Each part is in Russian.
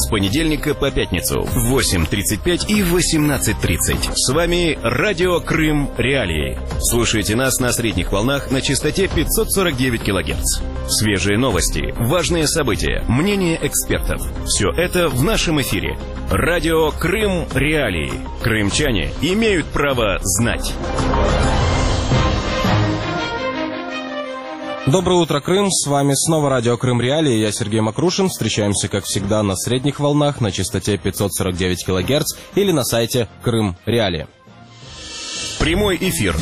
с понедельника по пятницу в 8:35 и 18:30. С вами Радио Крым Реалии. Слушайте нас на средних волнах на частоте 549 кГц. Свежие новости, важные события, мнения экспертов. Все это в нашем эфире. Радио Крым Реалии. Крымчане имеют право знать. Доброе утро, Крым. С вами снова Радио Крым Реалии. Я Сергей Макрушин. Встречаемся, как всегда, на средних волнах на частоте 549 кГц или на сайте Крым Реалии. Прямой эфир.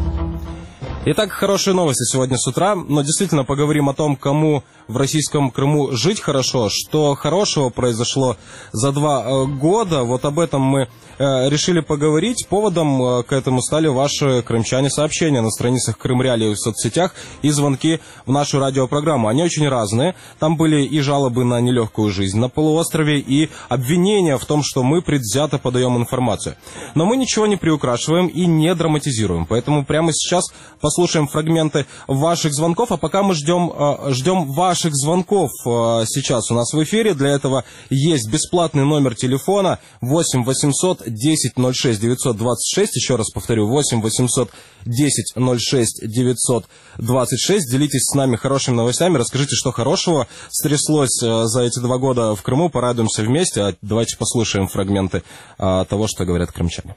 Итак, хорошие новости сегодня с утра, но действительно поговорим о том, кому в российском Крыму жить хорошо, что хорошего произошло за 2 года. Вот об этом мы решили поговорить. Поводом к этому стали ваши крымчане сообщения на страницах Крым Реалии в соцсетях и звонки в нашу радиопрограмму. Они очень разные. Там были и жалобы на нелегкую жизнь на полуострове, и обвинения в том, что мы предвзято подаем информацию. Но мы ничего не приукрашиваем и не драматизируем. Поэтому прямо сейчас послушаем фрагменты ваших звонков, а пока мы ждем ваших звонков сейчас у нас в эфире. Для этого есть бесплатный номер телефона 8 800 10 06 926. Еще раз повторю, 8 800 10 06 926. Делитесь с нами хорошими новостями, расскажите, что хорошего стряслось за эти 2 года в Крыму. Порадуемся вместе. А давайте послушаем фрагменты того, что говорят крымчане.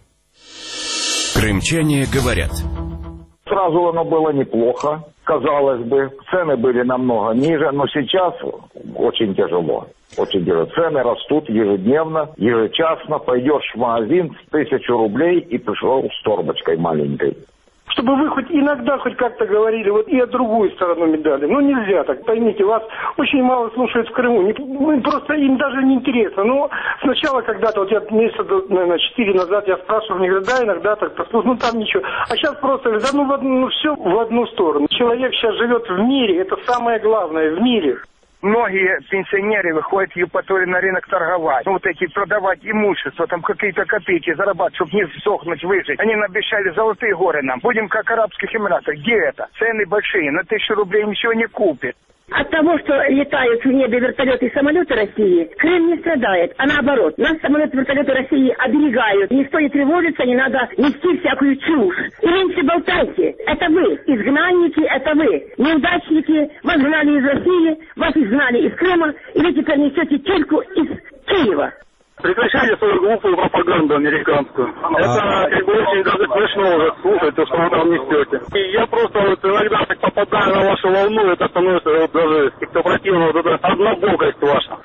Крымчане говорят. Сразу оно было неплохо, казалось бы. Цены были намного ниже, но сейчас очень тяжело. Очень тяжело. Цены растут ежедневно, ежечасно. Пойдешь в магазин с 1000 рублей и пришел с торбочкой маленькой. Чтобы вы хоть иногда хоть как-то говорили вот и о другую сторону медали. Ну нельзя так, поймите, вас очень мало слушают в Крыму. Просто им даже не интересно. Но сначала когда-то, вот я месяца, наверное, 4 назад я спрашивал, мне говорят, да, иногда так послушаю, ну там ничего. А сейчас просто, да, все в одну сторону. Человек сейчас живет в мире, это самое главное, в мире. Многие пенсионеры выходят в Евпаторию на рынок торговать. Вот эти продавать имущество, там какие-то копейки зарабатывать, чтобы не сдохнуть, выжить. Они нам обещали золотые горы нам. Будем как Арабских Эмиратах. Где это? Цены большие, на 1000 рублей ничего не купит. От того, что летают в небе вертолеты и самолеты России, Крым не страдает, а наоборот. Нас самолеты и вертолеты России оберегают. Никто не тревожится, не надо нести всякую чушь. И меньше болтайте. Это вы, изгнанники, это вы, неудачники. Вас гнали из России, вас изгнали из Крыма, и вы теперь несете чельку из Киева. Прекращайте свою глупую пропаганду американскую. Это как бы очень даже смешно уже слушать, то, что вы там несете. И я просто вот иногда так попадаю на вашу волну, это становится вот даже как-то противно, вот эта однобокость ваша.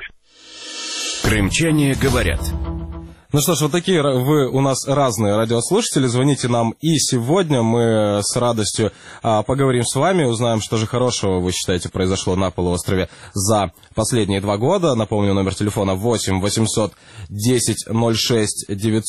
Крымчане говорят. Ну что ж, вот такие вы у нас разные радиослушатели. Звоните нам и сегодня. Мы с радостью поговорим с вами, узнаем, что же хорошего, вы считаете, произошло на полуострове за последние 2 года. Напомню, номер телефона 8 800 10 06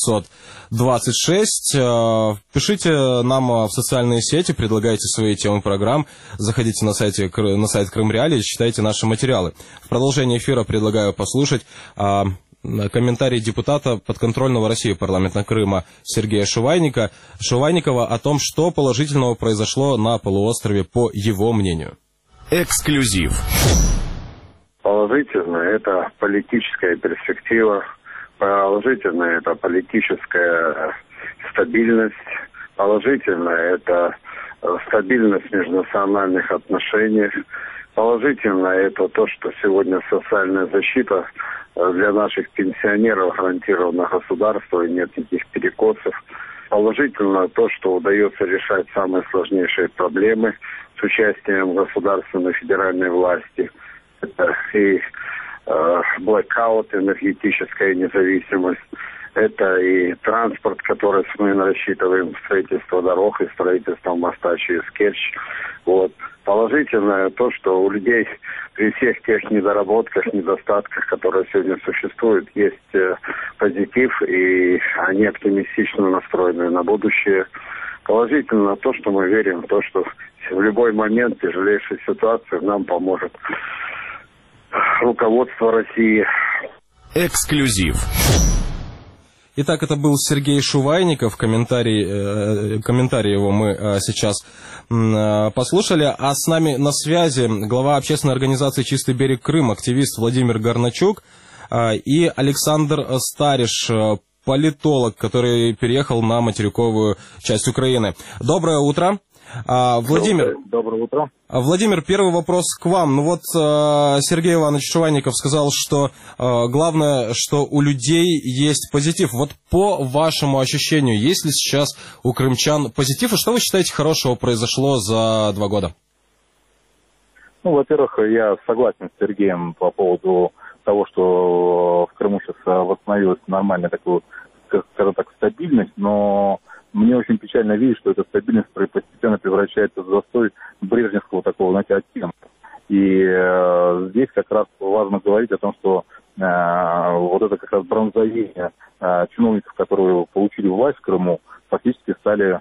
926. Пишите нам в социальные сети, предлагайте свои темы программ. Заходите на сайт Крым Реалии, читайте наши материалы. В продолжение эфира предлагаю послушать комментарий депутата подконтрольного России парламента Крыма Сергея Шувайникова о том, что положительного произошло на полуострове по его мнению. Эксклюзив. Положительно – это политическая перспектива, положительно – это политическая стабильность, положительно – это стабильность в межнациональных отношениях, положительно – это то, что сегодня социальная защита для наших пенсионеров гарантировано государство, и нет никаких перекосов. Положительно то, что удается решать самые сложнейшие проблемы с участием государственной федеральной власти. Это и блэкаут, энергетическая независимость. Это и транспорт, который мы рассчитываем, строительство дорог и строительство моста через Керчь. Вот. Положительное то, что у людей при всех тех недоработках, недостатках, которые сегодня существуют, есть позитив, и они оптимистично настроены на будущее. Положительно то, что мы верим в то, что в любой момент тяжелейшей ситуации нам поможет руководство России. Эксклюзив. Итак, это был Сергей Шувайников, комментарий его мы сейчас послушали. А с нами на связи глава общественной организации «Чистый берег Крым», активист Владимир Горначук. и Александр Стариш, политолог, который переехал на материковую часть Украины. Доброе утро. Владимир. Доброе утро. Владимир, первый вопрос к вам. Ну вот Сергей Иванович Шуванников сказал, что главное, что у людей есть позитив. Вот по вашему ощущению, есть ли сейчас у крымчан позитив? И что вы считаете хорошего произошло за 2 года? Ну, во-первых, я согласен с Сергеем по поводу того, что в Крыму сейчас восстановилась нормальная такая, скажем так, стабильность, но мне очень печально видеть, что эта стабильность постепенно превращается в застой брежневского такого, знаете, оттенка. И здесь как раз важно говорить о том, что вот это как раз бронзовение чиновников, которые получили власть в Крыму, фактически стали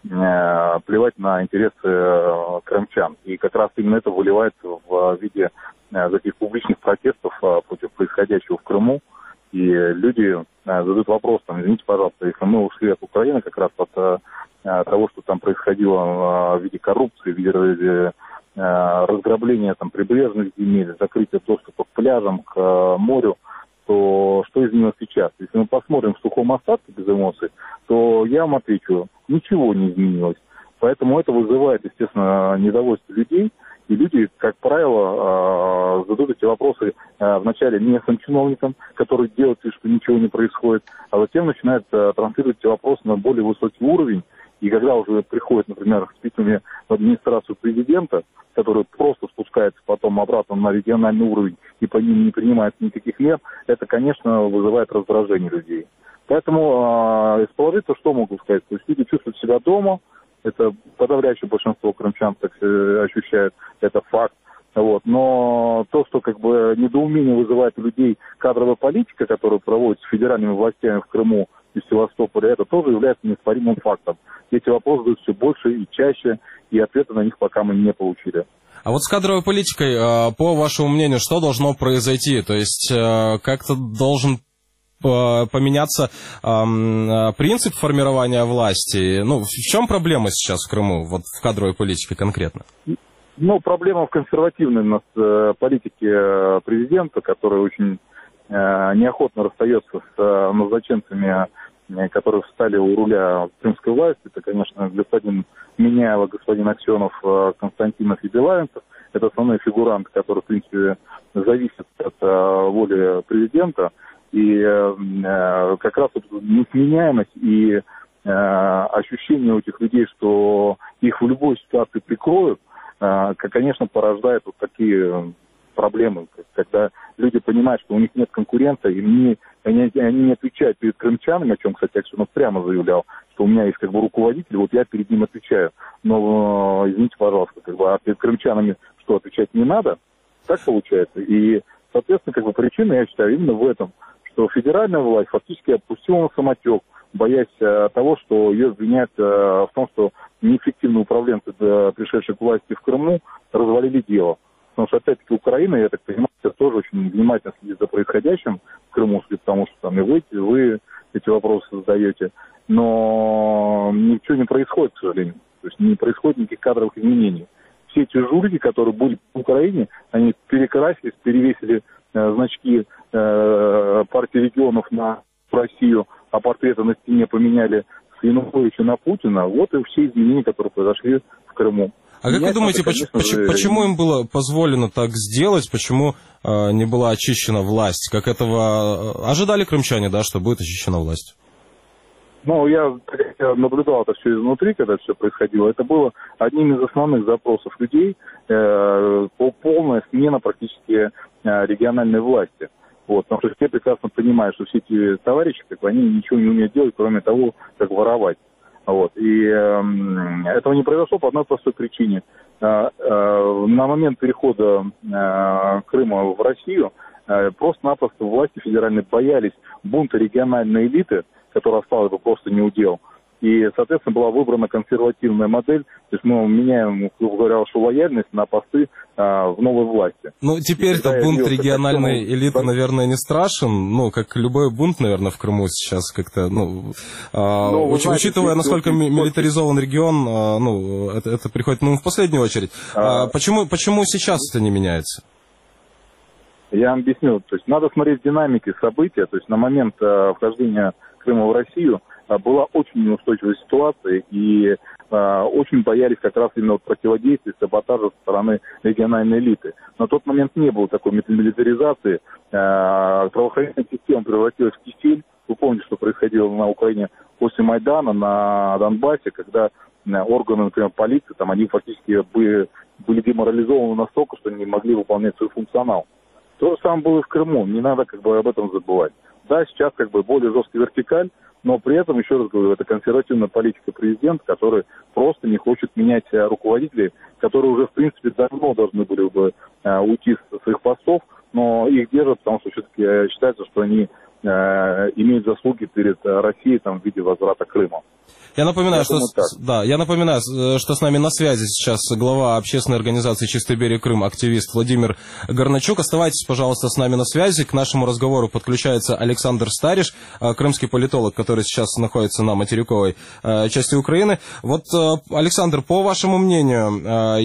плевать на интересы крымчан. И как раз именно это выливается в виде таких публичных протестов против происходящего в Крыму. И люди задают вопрос, там, извините, пожалуйста, если мы ушли от Украины как раз от того, что там происходило в виде коррупции, в виде разграбления там прибрежных земель, закрытия доступа к пляжам, к морю, то что изменилось сейчас? Если мы посмотрим в сухом остатке без эмоций, то я вам отвечу, ничего не изменилось. Поэтому это вызывает, естественно, недовольство людей. И люди, как правило, задают эти вопросы вначале местным чиновникам, которые делают вид, что ничего не происходит, а затем начинают транслировать эти вопросы на более высокий уровень. И когда уже приходят, например, с письмами в администрацию президента, который просто спускается потом обратно на региональный уровень и по ним не принимается никаких мер, это, конечно, вызывает раздражение людей. Поэтому из положительного что могу сказать? То есть люди чувствуют себя дома, это подавляющее большинство крымчан так ощущают, это факт. Вот. Но то, что как бы недоумение вызывает у людей кадровая политика, которую проводится федеральными властями в Крыму и в Севастополе, это тоже является неоспоримым фактом. Эти вопросы задают все больше и чаще, и ответа на них пока мы не получили. А вот с кадровой политикой, по вашему мнению, что должно произойти? То есть как-то должен поменяться принцип формирования власти? Ну, в чем проблема сейчас в Крыму, вот в кадровой политике конкретно? Ну, проблема в консервативной у нас политике президента, который очень неохотно расстается с назначенцами, которые встали у руля крымской власти. Это, конечно, господин Миняева, господин Аксенов, Константинов и Белавинцев. Это основные фигуранты, которые, в принципе, зависят от воли президента. И как раз вот несменяемость и ощущение у этих людей, что их в любой ситуации прикроют, конечно, порождает вот такие проблемы, когда люди понимают, что у них нет конкурента, и они не отвечают перед крымчанами, о чем, кстати, Аксенов прямо заявлял, что у меня есть как бы руководитель, вот я перед ним отвечаю. Но, извините, пожалуйста, как бы, а перед крымчанами что, отвечать не надо? Так получается. И, соответственно, как бы причина, я считаю, именно в этом, что федеральная власть фактически опустила на самотек, боясь того, что ее обвиняют в том, что неэффективные управленцы, пришедшие к власти в Крыму, развалили дело. Потому что, опять-таки, Украина, я так понимаю, тоже очень внимательно следит за происходящим в Крыму, потому что там и вы эти вопросы задаете. Но ничего не происходит, к сожалению. То есть не происходит никаких кадровых изменений. Все эти жулики, которые были в Украине, они перекрасились, перевесили значки партии регионов на Россию, а портреты на стене поменяли с Януковича на Путина. Вот и все изменения, которые произошли в Крыму. А как вы думаете, почему им было позволено так сделать, почему не была очищена власть? Как этого ожидали крымчане, да, что будет очищена власть? Ну, я наблюдал это все изнутри, когда все происходило. Это было одним из основных запросов людей, полная смена практически региональной власти. Вот, потому что все прекрасно понимают, что все эти товарищи, как бы, они ничего не умеют делать, кроме того, как воровать. Вот. И этого не произошло по одной простой причине. На момент перехода Крыма в Россию просто-напросто власти федеральные боялись бунта региональной элиты, которая осталась бы просто неудел. И, соответственно, была выбрана консервативная модель. То есть мы меняем, грубо говоря, вашу лояльность на посты в новой власти. Ну, теперь-то бунт региональной элиты, наверное, не страшен. Ну, как любой бунт, наверное, в Крыму сейчас как-то, учитывая, насколько милитаризован регион, это приходит в последнюю очередь. Почему сейчас это не меняется? Я вам объясню. То есть надо смотреть динамики события. То есть на момент вхождения Крыма в Россию была очень неустойчивая ситуация, и очень боялись как раз именно противодействия, саботажа со стороны региональной элиты. На тот момент не было такой милитаризации. Правоохранительная система превратилась в кисель. Вы помните, что происходило на Украине после Майдана, на Донбассе, когда органы, например, полиции, там, они фактически были деморализованы настолько, что не могли выполнять свой функционал. То же самое было и в Крыму. Не надо об этом забывать. Да, сейчас более жесткая вертикаль, но при этом, еще раз говорю, это консервативная политика президента, который просто не хочет менять руководителей, которые уже, в принципе, давно должны были бы уйти со своих постов, но их держат, потому что все-таки считается, что они имеют заслуги перед Россией в виде возврата Крыма. Я напоминаю, что с нами на связи сейчас глава общественной организации «Чистый берег Крым», активист Владимир Горначук. Оставайтесь, пожалуйста, с нами на связи. К нашему разговору подключается Александр Стариш, крымский политолог, который сейчас находится на материковой части Украины. Вот, Александр, по вашему мнению,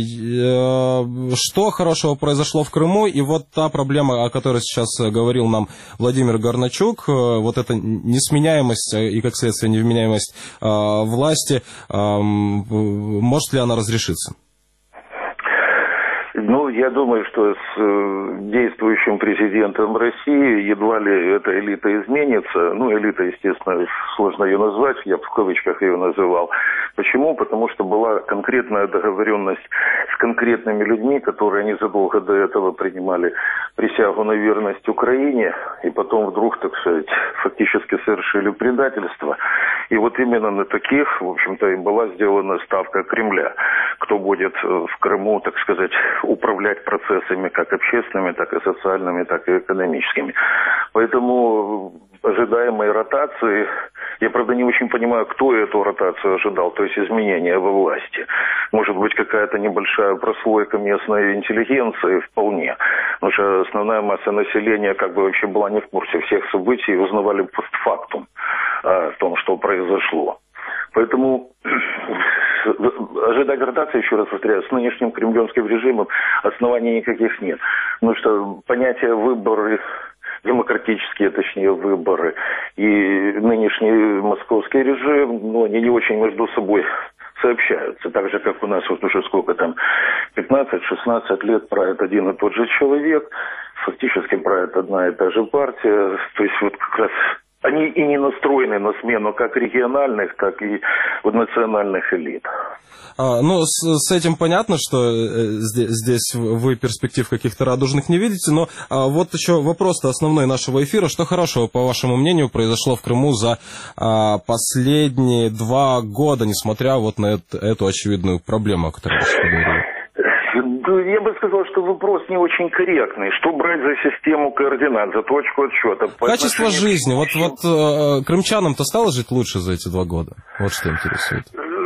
что хорошего произошло в Крыму? И вот та проблема, о которой сейчас говорил нам Владимир Горначук, вот эта несменяемость и, как следствие, невменяемость власти, может ли она разрешиться? Я думаю, что с действующим президентом России едва ли эта элита изменится. Элита, естественно, сложно ее назвать, я в кавычках ее называл. Почему? Потому что была конкретная договоренность с конкретными людьми, которые незадолго до этого принимали присягу на верность Украине, и потом вдруг, так сказать, фактически совершили предательство. И вот именно на таких, в общем-то, и была сделана ставка Кремля. Кто будет в Крыму, так сказать, управлять процессами как общественными, так и социальными, так и экономическими. Поэтому ожидаемой ротации, я, правда, не очень понимаю, кто эту ротацию ожидал, то есть изменения во власти. Может быть, какая-то небольшая прослойка местной интеллигенции вполне. Потому что основная масса населения вообще была не в курсе всех событий и узнавали постфактум о том, что произошло. Поэтому ожидать ротации, еще раз повторяю, с нынешним кремлевским режимом оснований никаких нет. Потому что понятие выборы, демократические, точнее, выборы, и нынешний московский режим, они не очень между собой сообщаются. Так же, как у нас уже 15-16 лет правит один и тот же человек, фактически правит одна и та же партия. То есть как раз они и не настроены на смену как региональных, так и национальных элит. С этим понятно, что здесь вы перспектив каких-то радужных не видите, но вот еще вопрос-то основной нашего эфира. Что хорошего, по вашему мнению, произошло в Крыму за последние 2 года, несмотря на эту очевидную проблему, о которой вы говорили? Я бы сказал, что вопрос не очень корректный. Что брать за систему координат, за точку отсчета? Качество жизни. Вот крымчанам-то стало жить лучше за эти 2 года? Вот что интересует.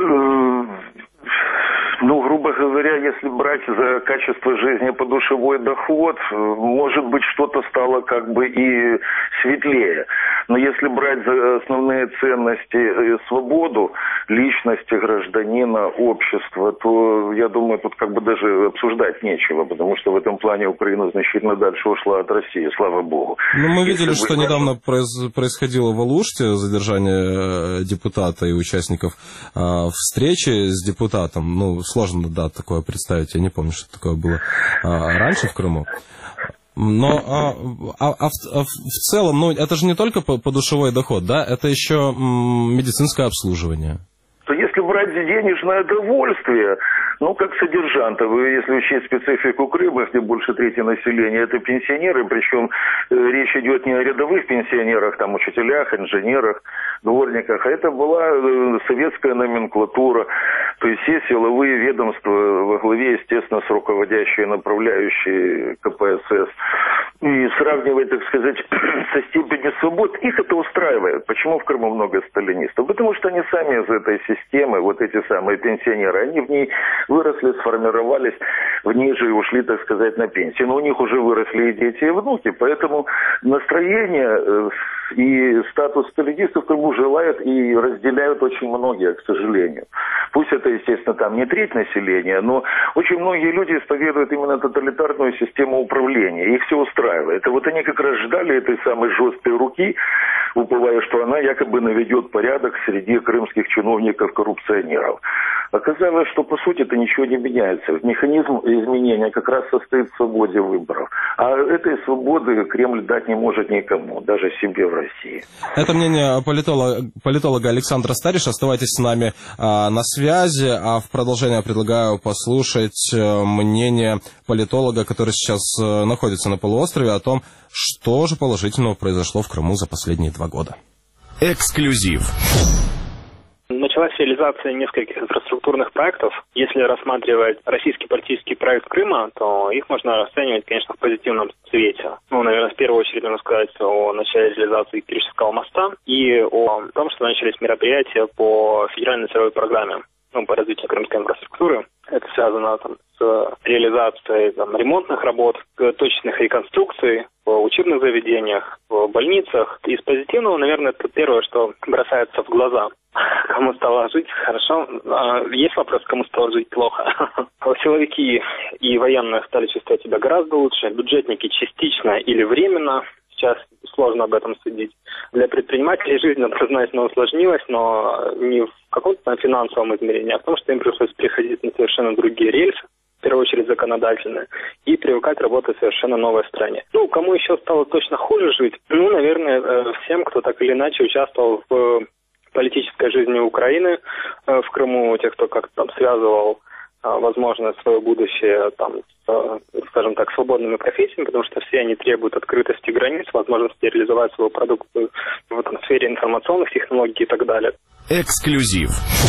Грубо говоря, если брать за качество жизни подушевой доход, может быть, что-то стало и светлее. Но если брать за основные ценности свободу, личности гражданина, общества, то, я думаю, тут даже обсуждать нечего, потому что в этом плане Украина значительно дальше ушла от России, слава богу. Мы видели, что недавно происходило в Алуште задержание депутата и участников встречи с депутатом. Сложно, такое представить, я не помню, что такое было раньше в Крыму. Но в целом, это же не только подушевой доход, да, это еще медицинское обслуживание. То если брать денежное довольствие, как содержанты, если учесть специфику Крыма, где больше трети населения это пенсионеры, причем речь идет не о рядовых пенсионерах, учителях, инженерах, дворниках, а это была советская номенклатура, то есть все силовые ведомства во главе, естественно, с руководящей направляющей КПСС. И сравнивать, так сказать, со степенью свобод, их это устраивает. Почему в Крыму много сталинистов? Потому что они сами из этой системы, эти самые пенсионеры, они в ней выросли, сформировались, в ней же и ушли, так сказать, на пенсию. Но у них уже выросли и дети, и внуки, поэтому настроение и статус сталинистов в Крыму желают и разделяют очень многие, к сожалению. Пусть это, естественно, не треть населения, но очень многие люди исповедуют именно тоталитарную систему управления. Их все устраивает. устраивает. И вот они как раз ждали этой самой жесткой руки, уповая, что она якобы наведет порядок среди крымских чиновников-коррупционеров. Оказалось, что по сути это ничего не меняется. Механизм изменения как раз состоит в свободе выборов. А этой свободы Кремль дать не может никому, даже себе в России. Это мнение политолога Александра Стариша. Оставайтесь с нами на связи. А в продолжение предлагаю послушать мнение политолога, который сейчас находится на полуострове, о том, что же положительного произошло в Крыму за последние 2 года. Эксклюзив. Началась реализация нескольких инфраструктурных проектов. Если рассматривать российский политический проект Крыма, то их можно расценивать, конечно, в позитивном свете. Наверное, в первую очередь нужно сказать о начале реализации Керченского моста и о том, что начались мероприятия по федеральной целевой программе по развитию крымской инфраструктуры. Это связано с реализацией ремонтных работ, точечных реконструкций в учебных заведениях, в больницах. Из позитивного, наверное, это первое, что бросается в глаза. Кому стало жить хорошо. Есть вопрос, кому стало жить плохо. Силовики и военные стали чувствовать себя гораздо лучше. Бюджетники частично или временно. Сейчас сложно об этом судить. Для предпринимателей жизнь однозначно усложнилась, но не в каком-то финансовом измерении, а в том, что им пришлось переходить на совершенно другие рельсы, в первую очередь законодательные, и привыкать работать в совершенно новой стране. Кому еще стало точно хуже жить? Наверное, всем, кто так или иначе участвовал в политической жизни Украины в Крыму, тех, кто как-то там связывал, возможно, свое будущее с, скажем так, свободными профессиями, потому что все они требуют открытости границ, возможности реализовать свою продукцию в сфере информационных технологий и так далее. Эксклюзив.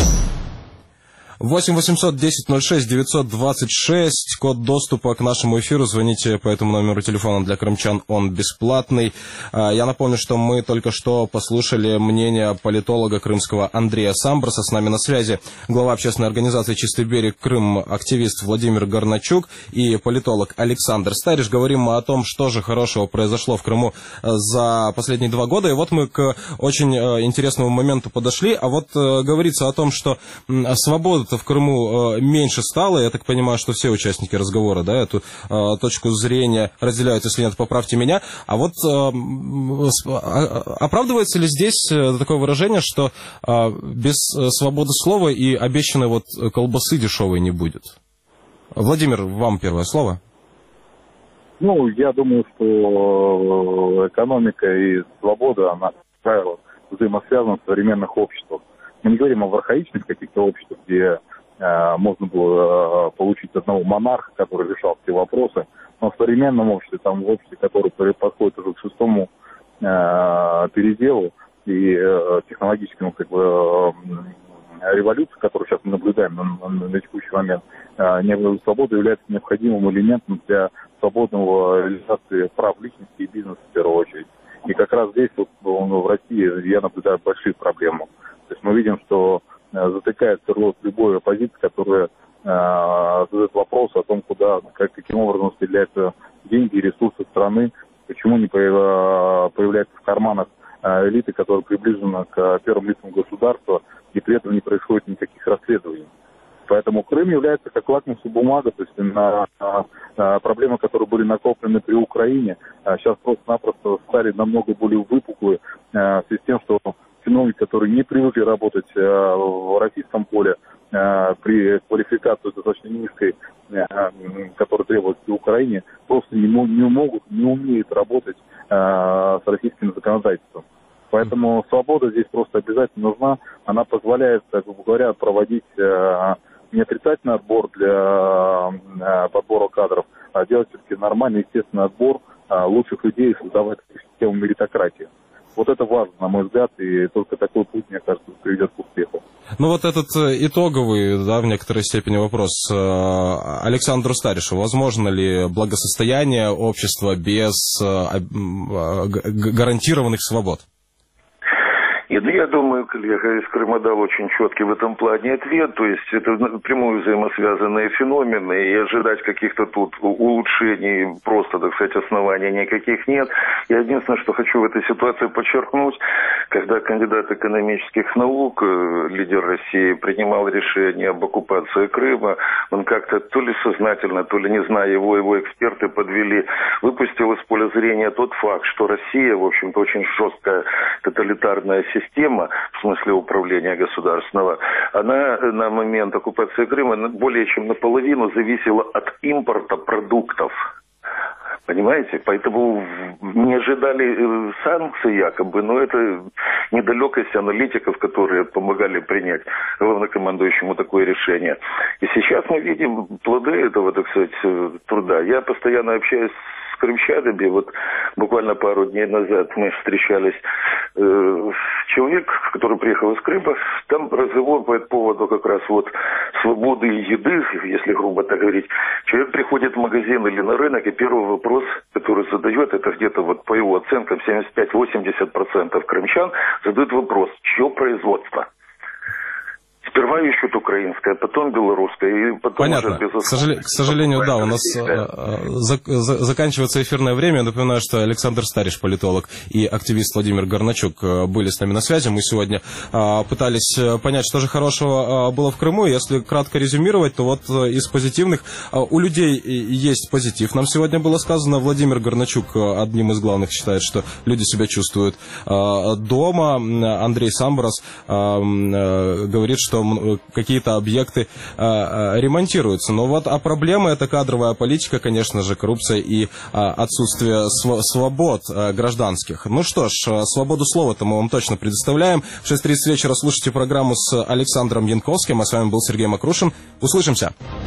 8 800 10 06 926, код доступа к нашему эфиру. Звоните по этому номеру телефона для крымчан, он бесплатный. Я напомню, что мы только что послушали мнение политолога крымского Андрея Самбраса. С нами на связи глава общественной организации «Чистый берег Крым», активист Владимир Горначук и политолог Александр Стариш. Говорим мы о том, что же хорошего произошло в Крыму за последние 2 года. И вот мы к очень интересному моменту подошли. А вот говорится о том, что свобода в Крыму меньше стало. Я так понимаю, что все участники разговора, эту точку зрения разделяют. Если нет, поправьте меня. А вот оправдывается ли здесь такое выражение, что без свободы слова и обещанной колбасы дешевой не будет? Владимир, вам первое слово. Я думаю, что экономика и свобода, она, как правило, взаимосвязана в современных обществах. Мы не говорим о архаичных каких-то обществах, где можно было получить одного монарха, который решал все вопросы, но в современном обществе, в обществе, которое подходит уже к 6-му переделу и технологическому революции, которую сейчас мы наблюдаем на текущий момент, свобода является необходимым элементом для свободного реализации прав личности и бизнеса в первую очередь. И как раз здесь в России я наблюдаю большие проблемы. То есть мы видим, что затыкается рот любой оппозиции, которая задает вопрос о том, каким образом распределяются деньги и ресурсы страны, почему не появляются в карманах элиты, которые приближены к первым лицам государства, и при этом не происходит никаких расследований. Поэтому Крым является как лакмусовая бумага, то есть на проблемы, которые были накоплены при Украине, сейчас просто-напросто стали намного более выпуклые в связи с тем, что чиновники, которые не привыкли работать в российском поле при квалификации достаточно низкой, которая требуется в Украине, просто не умеют работать с российским законодательством. Поэтому свобода здесь просто обязательно нужна. Она позволяет, грубо говоря, проводить не отрицательный отбор для подбора кадров, а делать все-таки нормальный, естественный отбор лучших людей и создавать систему меритократии. Вот это важно, на мой взгляд, и только такой путь, мне кажется, приведет к успеху. Этот итоговый, в некоторой степени вопрос Александру Старишу. Возможно ли благосостояние общества без гарантированных свобод? Нет, я думаю, коллега из Крыма дал очень четкий в этом плане ответ, то есть это напрямую взаимосвязанные феномены, и ожидать каких-то тут улучшений просто, так сказать, оснований никаких нет. Я единственное, что хочу в этой ситуации подчеркнуть, когда кандидат экономических наук, лидер России, принимал решение об оккупации Крыма, он как-то то ли сознательно, то ли не зная его эксперты подвели, выпустил из поля зрения тот факт, что Россия, в общем-то, очень жесткая тоталитарная система, в смысле управления государственного, она на момент оккупации Крыма более чем наполовину зависела от импорта продуктов. Понимаете? Поэтому не ожидали санкций якобы, но это недалекость аналитиков, которые помогали принять главнокомандующему такое решение. И сейчас мы видим плоды этого, так сказать, труда. Я постоянно общаюсь с крымчанами. Вот буквально пару дней назад мы встречались. Человек, который приехал из Крыма, там разговор по поводу как раз вот свободы еды, если грубо так говорить. Человек приходит в магазин или на рынок, и первый вопрос, который задает, это где-то вот по его оценкам 75-80% крымчан задают вопрос, чье производство? Сперва ищут украинское, потом белорусское, и потом понятно. Уже безусловно. К сожалению, да, у нас заканчивается эфирное время. Напоминаю, что Александр Стариш, политолог, и активист Владимир Горначук были с нами на связи. Мы сегодня пытались понять, что же хорошего было в Крыму. Если кратко резюмировать, то вот из позитивных у людей есть позитив. Нам сегодня было сказано, Владимир Горначук одним из главных считает, что люди себя чувствуют дома. Андрей Самбрас говорит, что какие-то объекты ремонтируются. Но вот проблема это кадровая политика, конечно же, коррупция и отсутствие свобод гражданских. Ну что ж, свободу слова-то мы вам точно предоставляем. В 6:30 вечера слушайте программу с Александром Янковским, а с вами был Сергей Макрушин. Услышимся!